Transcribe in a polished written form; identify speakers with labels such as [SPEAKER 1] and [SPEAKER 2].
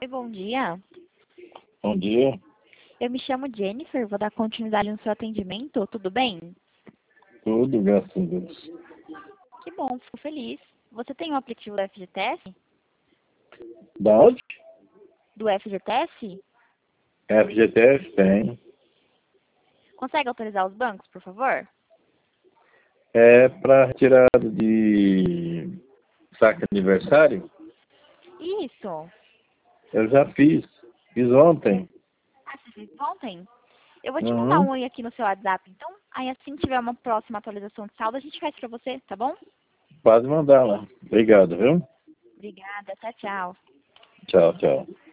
[SPEAKER 1] Oi, bom dia.
[SPEAKER 2] Bom dia.
[SPEAKER 1] Eu me chamo Jennifer, vou dar continuidade no seu atendimento, tudo bem?
[SPEAKER 2] Tudo, graças a Deus.
[SPEAKER 1] Que bom, fico feliz. Você tem o aplicativo do FGTS?
[SPEAKER 2] Da onde?
[SPEAKER 1] Do FGTS?
[SPEAKER 2] FGTS tem.
[SPEAKER 1] Consegue autorizar os bancos, por favor?
[SPEAKER 2] É para retirada de saque aniversário?
[SPEAKER 1] Isso.
[SPEAKER 2] Eu já fiz. Fiz ontem.
[SPEAKER 1] Ah, você fez ontem? Eu vou te mandar um
[SPEAKER 2] Uhum.
[SPEAKER 1] oi aqui no seu WhatsApp, então. Aí assim que tiver uma próxima atualização de saldo, a gente faz pra você, tá bom?
[SPEAKER 2] Pode mandar lá. Obrigado, viu?
[SPEAKER 1] Obrigada, tchau, tchau.
[SPEAKER 2] Tchau, tchau.